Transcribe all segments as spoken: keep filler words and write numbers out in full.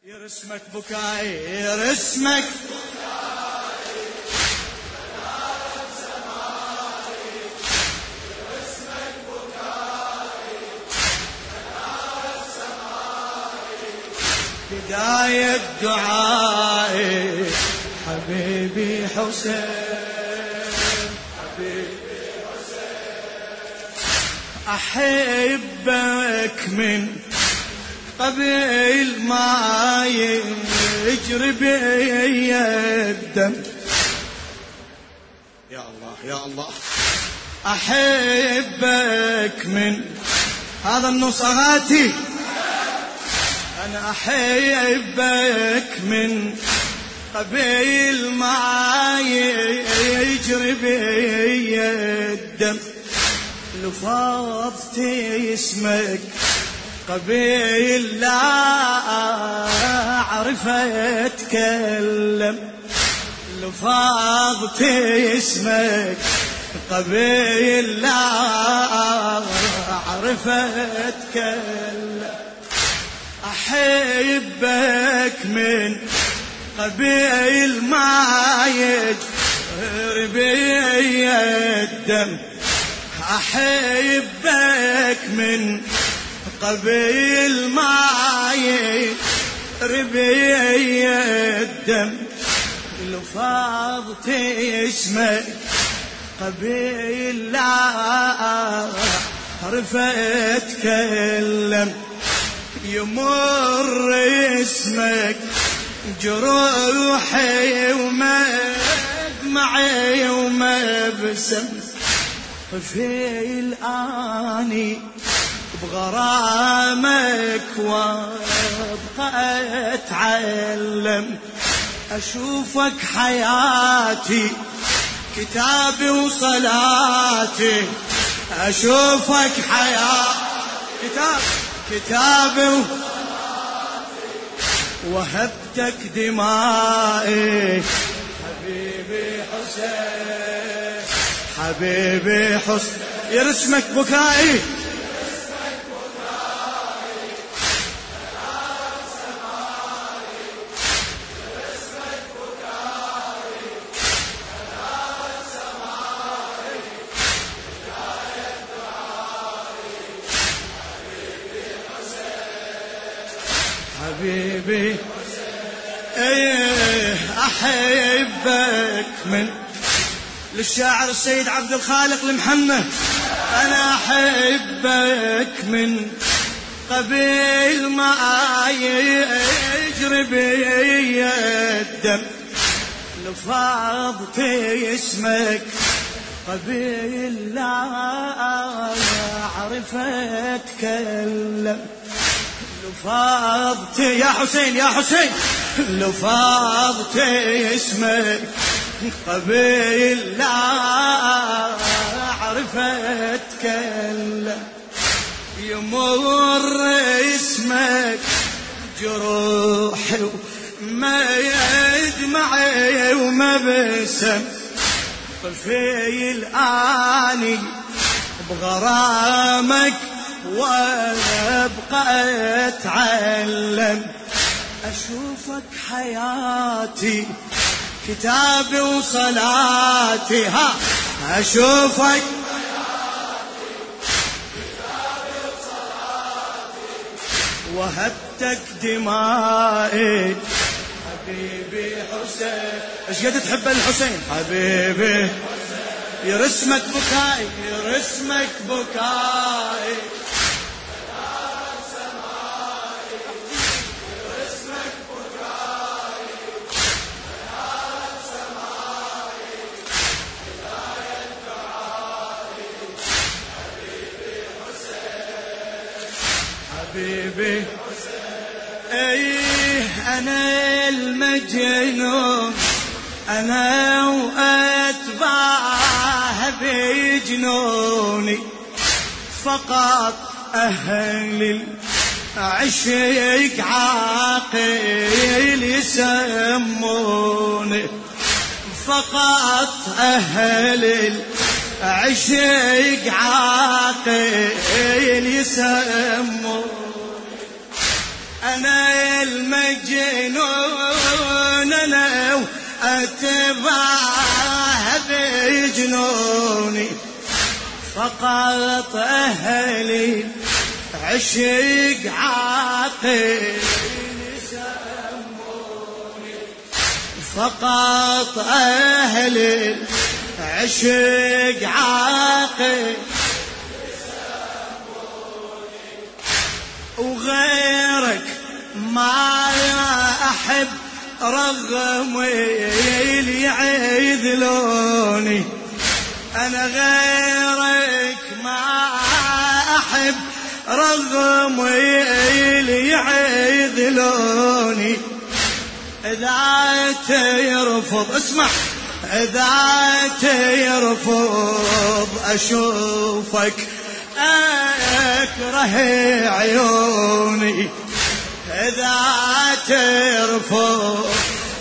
يرسمك بكاي يرسمك بداية دعائي حبيبي حسين حبيبي حسين أحبك من قبل ما يجري بي الدم. يا الله يا الله أحبك من هذا النصراتي، أنا أحبك من قبل ما يجري بي الدم. لفظت اسمك قبل لا أعرف أتكلم، لفظت اسمك قبل لا أعرف أتكلم. أحبك من قبل ما يجري بي الدم، أحبك من قبل ما يجري بي الدم. لفظت اسمك قبل لا أعرف أتكلم. يمر اسمك جروحي ومدمعي ومبسم، في الآني بغرامك وابقى اتعلم. اشوفك حياتي كتابي وصلاتي، اشوفك حياتي كتاب كتابي وصلاتي، وهبتك دمائي حبيبي حسين حبيبي حسين. يرسمك بكائي حبيبي ايه احبك من للشاعر السيد عبد الخالق المحنة. انا احبك من قبل ما يجري بي الدم. لفظت اسمك قبل لا اعرف اتكلم. لفظت يا حسين يا حسين لفظت اسمك قبل لا أعرف أتكلم. يمر اسمك جروحي وما يدمعي ومبسم، في الآني بغرامك وابقى اتعلم. اشوفك حياتي كتابي وصلاتي، ها اشوفك حياتي كتابي وصلاتي، وهبتك دمائي حبيبي حسين. ايش قد تحب الحسين حبيبي حسين. يرسمك بكاي يرسمك بكاي حبيبي ايه انا المجنون، انا واتباعه بجنوني، فقط اهل العشق عاقل يسموني، فقط اهل العشق عاقل يسموني. أنا المجنون أنا وأتباعها بجنوني، فقط أهلي عشق عاقل يسموني، فقط أهلي عشق عاقل يسموني، وغيرك ما أحب رغم اللي يعذلوني، أنا غيرك ما أحب رغم اللي يعذلوني، إذا ترفض اسمع إذا ترفض أشوفك أكره عيوني، إذا ترفض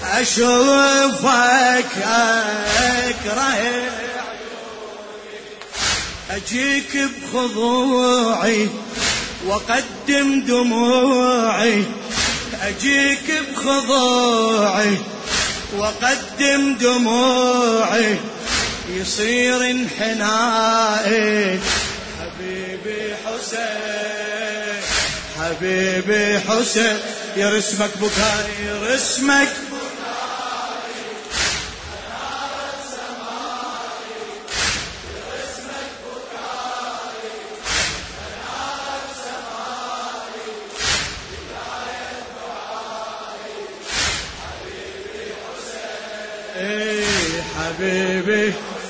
أشوفك أكره عيوني، أجيك بخضوعي وقدم دموعي، أجيك بخضوعي وقدم دموعي، يصير انحنائي حبيبي حسين حبيبي حسين، يرسمك بكاي يرسمك بكاي منارة سماي، يرسمك بكاي منارة سماي، بداية دعائي حبيبي حسين، اي حبيبي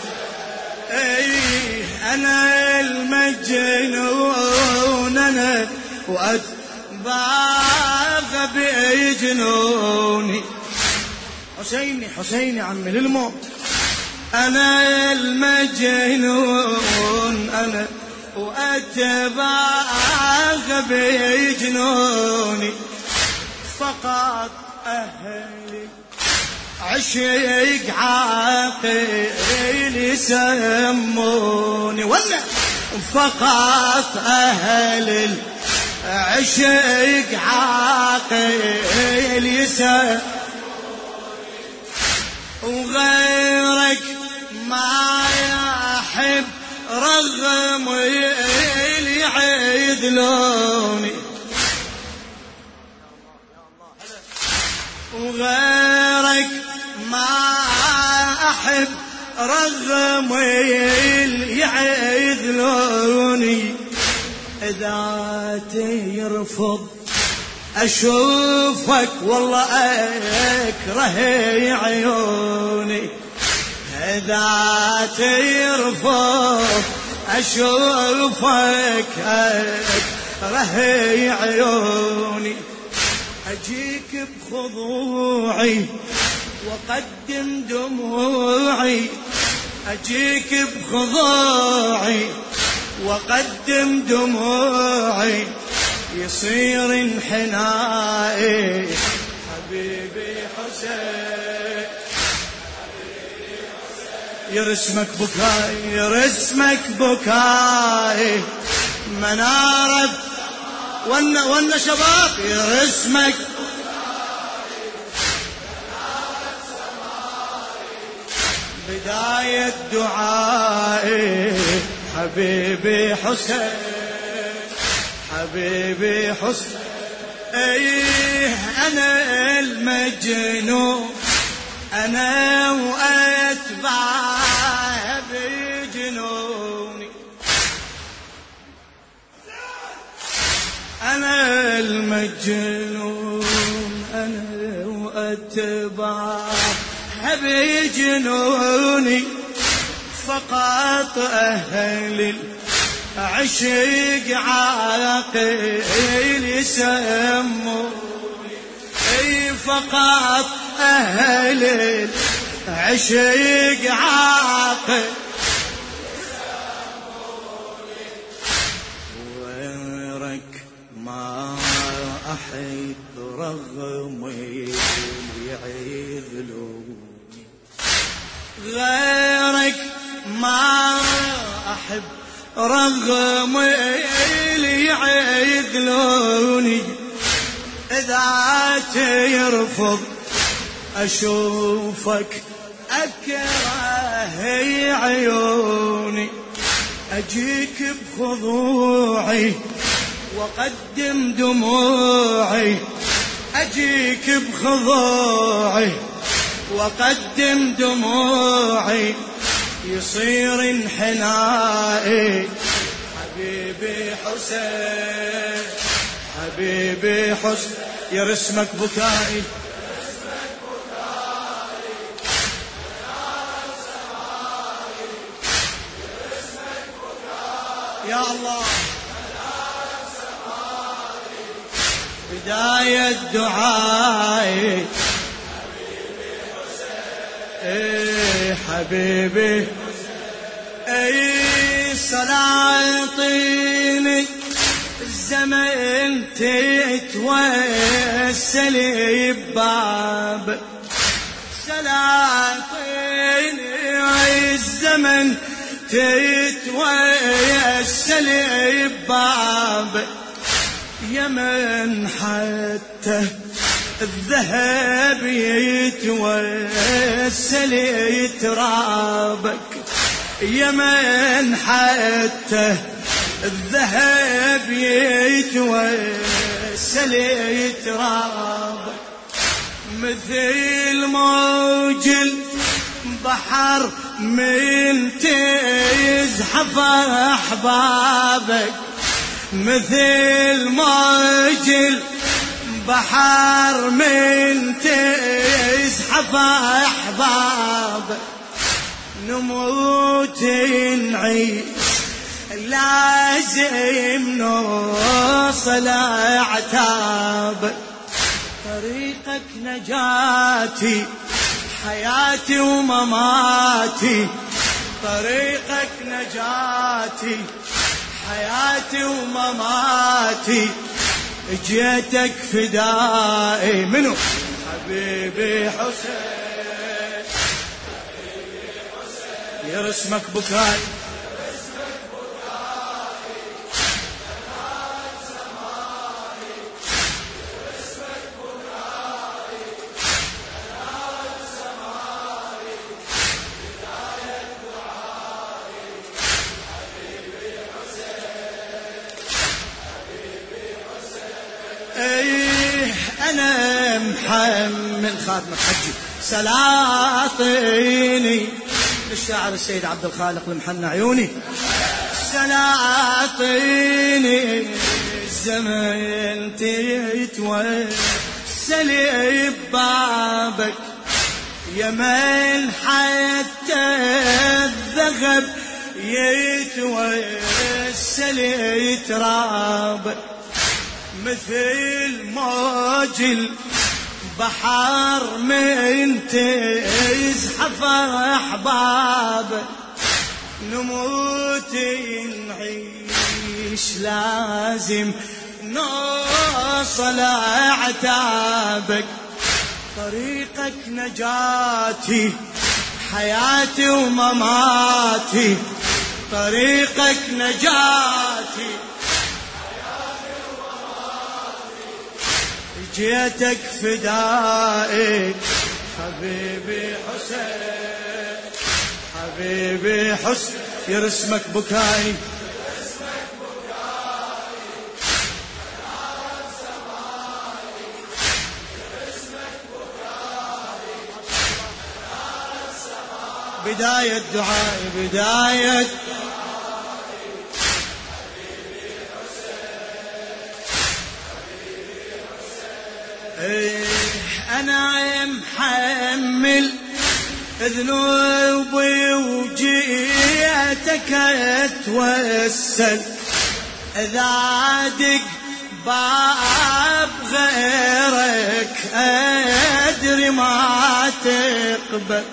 اي أنا المجنون أنا وأتباغ بجنوني، حسيني حسيني عمي للموت، أنا المجنون أنا وأتباغ بجنوني، فقط أهلي عشق عاقل يسموني، ولا فقط أهل العشق عاقل يسموني، وغيرك ما يحب رغم اللي يعذلوني، وغيرك ما أحب رغم اللي يعذلوني، إذا ترفض أشوفك والله أكره عيوني، إذا ترفض أشوفك أكره عيوني، أجيك بخضوعي وقدم دموعي، أجيك بخضوعي وقدم دموعي، يصير انحنائي حبيبي حسين يرسمك بكاي يرسمك بكاي منارة ون ون شباب يرسمك بداية دعائي حبيبي حسين حبيبي حسين، ايه انا المجنون انا واتباع بجنوني، انا المجنون انا واتباع بجنوني، فقط أهل العشق عاقل يسموني، اي فقط أهل العشق عاقل يسموني، وغيرك ما أحب رغم يعذلوني، غيرك ما أحب رغم اللي يعذلوني، إذا ترفض أشوفك أكره عيوني، أجيك بخضوعي وقدم دموعي، أجيك بخضوعي وقدم دموعي، يصير انحنائي. حبيبي حسين حبيبي حسين يرسمك بكائي، يا الله بداية دعائي. حبيبي حسين ايه حبيبي ايه سلاطيني الزمن تتوسل بباب، سلاطيني الزمن تتوسل بباب، يمن حتى الذهب يتوسل يترابك، يمن حتى الذهب يتوسل يترابك، مثل موج البحر من تزحف أحبابك، مثل موج البحر من تزحف أحبابك، نموت نعيش لازم نوصل عتابك، طريقك نجاتي حياتي ومماتي، طريقك نجاتي حياتي ومماتي، جيتك فدائي. منو؟ حبيبي حسين حبيبي حسين يرسمك بكاي، ايه انا محمل خاتمك حجي سلاطيني للشاعر السيد عبد الخالق المحنى عيوني، سلاطيني الزمن تتوسل ببابك، يمن حتى الذهب يتوسل يترابك، مثل موج البحر من تزحف أحبابك، نموت نعيش لازم نوصل عتابك، طريقك نجاتي حياتي ومماتي، طريقك نجاتي جيتك فدائي. حبيبي حسين حبيبي حسين يرسمك بكاي، بداية دعائي بداية أنا محمل ذنوبي وجيتك أتوسل، إذا دق باب غيرك أدري ما تقبل.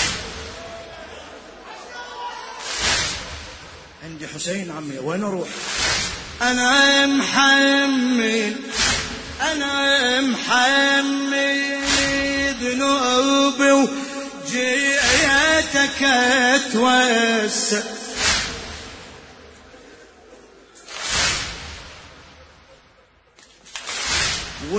عندي حسين عمي وين أروح؟ أنا محمل أنا محمل ذنوبي وجيتك أتوسل،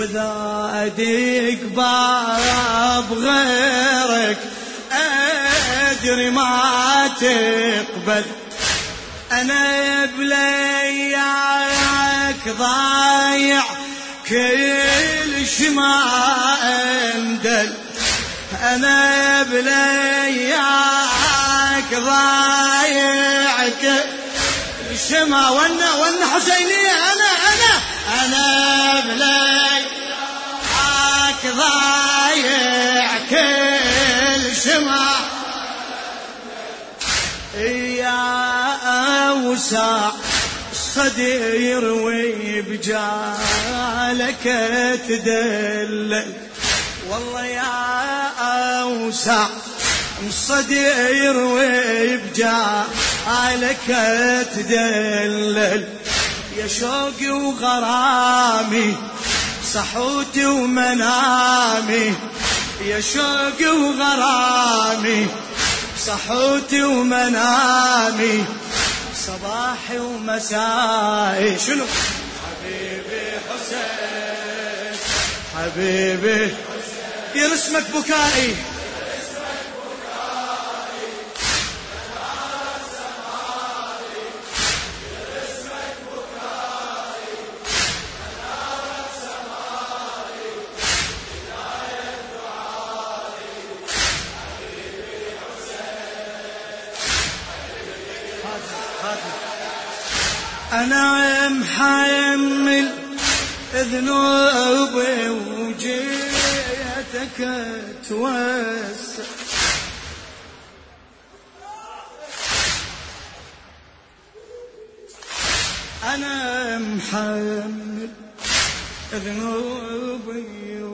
وإذا أدق باب غيرك أدري ما تقبل. أنا بلياك ضايع كل شما اندل. أنا بلياك ضايع كل شما وانا وانا حسيني. أنا أنا أنا بلياك ضايع كل شما يا أوسع الصدير وبجالك تدلل. والله يا أوسع الصدير وبجالك تدلل. يا شوقي وغرامي صحوتي ومنامي. يا شوقي وغرامي صحوتي ومنامي صباحي ومسائي. شنو حبيبي حسين حبيبي يرسمك بكائي. أنا محمل ذنوبي وجيتك توسع. أنا محمل ذنوبي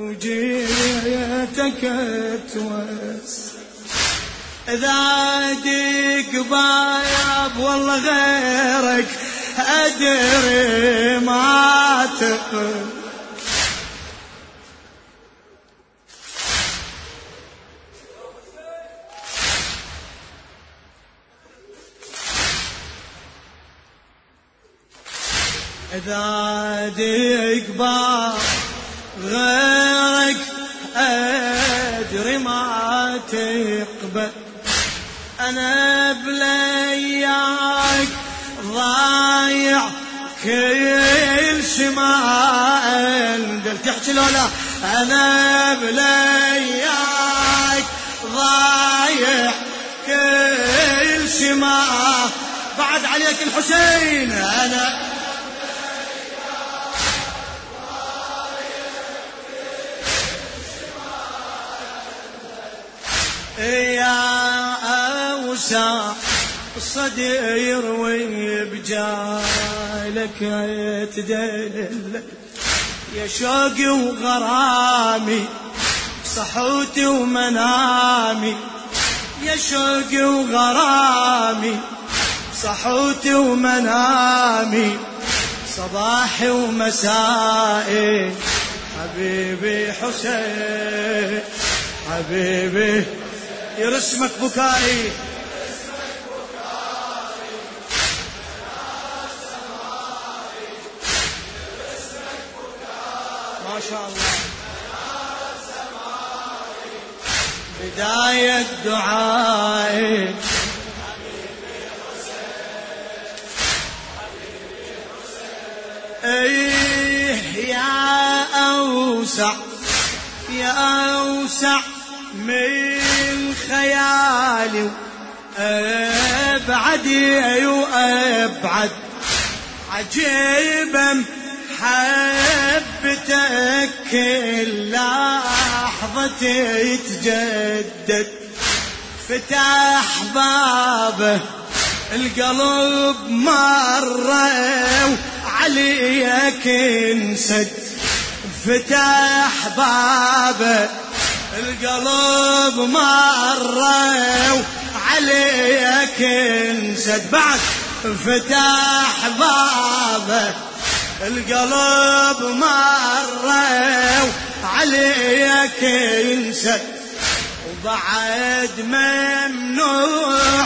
وجيتك توسع. إذا ديك باب والله غيرك أدري ما تقبل. إذا ديك باب غيرك أدري ما تقبل. أنا بلياك ضايع كل شما اندل. تحكي لولا أنا بلياك ضايع كل شما. بعد عليك الحسين. أنا يا أوسع الصدير وبجالك تدلل. يا شوقي وغرامي صحوتي ومنامي. يا شوقي وغرامي صحوتي ومنامي صباحي ومسائي. حبيبي حسين حبيبي يرسمك بكائي. ما شاء الله بداية دعائي. ايه يا أوسع يا أوسع من خيالي أبعد وأبعد. عجيبا حبتك كل لحظة تتجدد. فتح بابه القلب مرة وعليك انسد. فتح بابه القلب مرة وعليك انسد. بعد فتح بابه القلب مرة وعليك انسد. وبعد ممنوع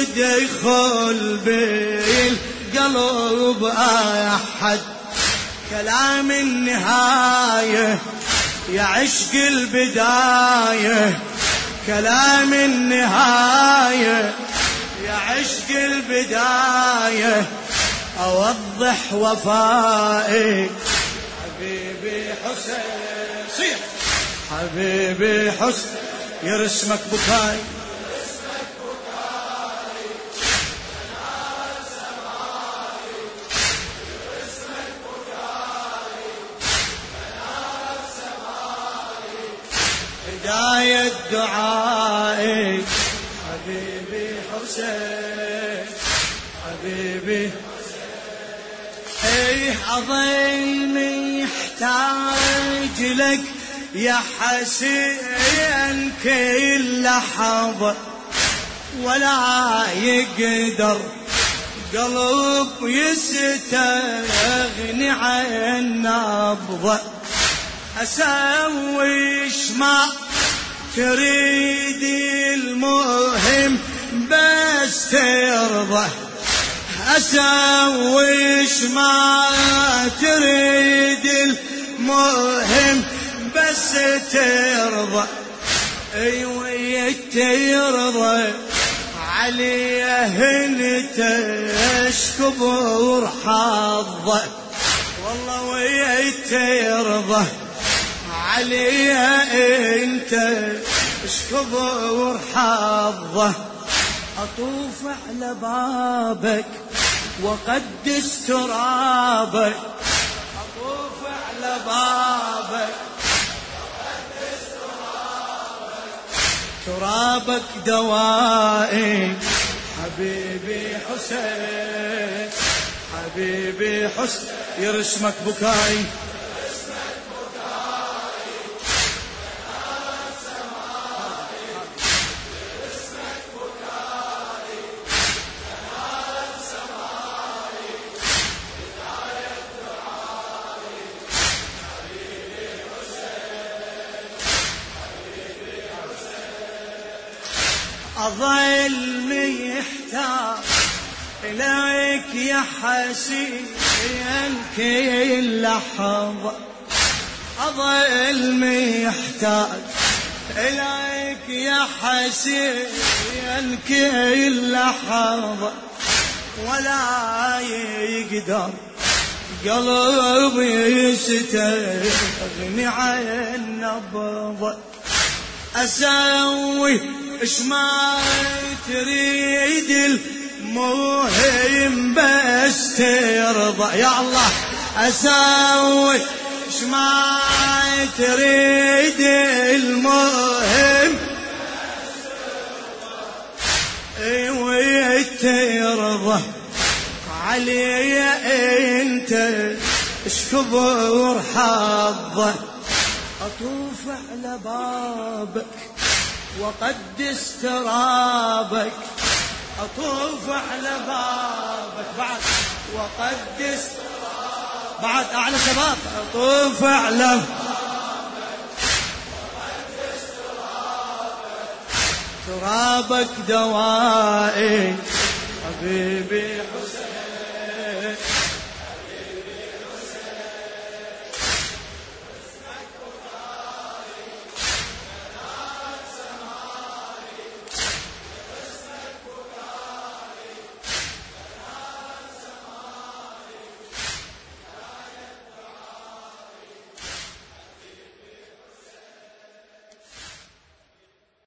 يدخل بالقلب أحد. كلام النهاية يا عشق البداية، كلام النهاية يا عشق البداية، أوضح وفائك حبيبي حسين، صيح حبيبي حسين يرسمك بكاي، هداية دعائي حبيبي حسين، حبيبي ايه أظل محتاج لك يا حسين كل لحظة، ولا يقدر قلب يستغني عن نبضة، أسويش ما تريد المهم بس ترضى، أسويش ما تريد المهم بس ترضى، ايوه ترضى عليه انت اشكبر حظك، والله ويترضى علي انت اشكبر حظه، اطوف على بابك وقدس ترابك، اطوف على بابك وقدس ترابك، ترابك دوائي حبيبي حسين، حبيبي حسين يرسمك بكاي، أظل محتاج إليك يا حسين كل لحظة، أظل محتاج إليك يا حسين كل لحظة، ولا يقدر قلبي يستغني عن نبضة، أسوي إش ما تريد المهم بس ترضى، يا الله أسوي إش ما تريد المهم ايوه ترضى علي انت اشكبر حظك، أطوف على بابك وقدس ترابك، أطوف على بابك بعد وقدس بعد أعلى شباب، أطوف على بابك وقدس ترابك، ترابك دوائي حبيبي